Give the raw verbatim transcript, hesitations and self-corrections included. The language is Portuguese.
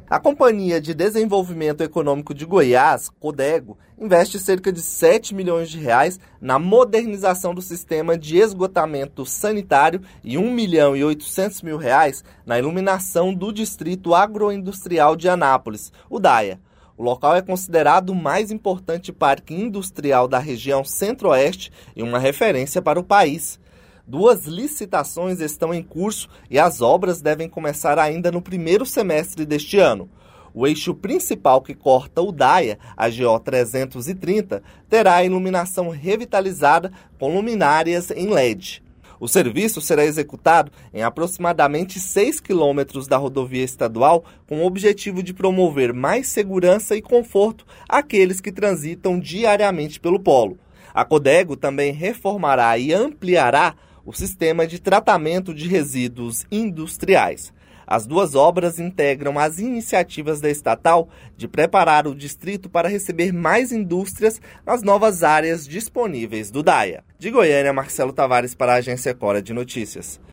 A Companhia de Desenvolvimento Econômico de Goiás, Codego, investe cerca de sete milhões de reais na modernização do sistema de esgotamento sanitário e um milhão e oitocentos mil reais na iluminação do Distrito Agroindustrial de Anápolis, o DAIA. O local é considerado o mais importante parque industrial da região centro-oeste e uma referência para o país. Duas licitações estão em curso e as obras devem começar ainda no primeiro semestre deste ano. O eixo principal que corta o DAIA, a G O trezentos e trinta, terá a iluminação revitalizada com luminárias em L E D. O serviço será executado em aproximadamente seis quilômetros da rodovia estadual, com o objetivo de promover mais segurança e conforto àqueles que transitam diariamente pelo polo. A Codego também reformará e ampliará o sistema de tratamento de resíduos industriais. As duas obras integram as iniciativas da estatal de preparar o distrito para receber mais indústrias nas novas áreas disponíveis do DAIA. De Goiânia, Marcelo Tavares para a Agência Cora de Notícias.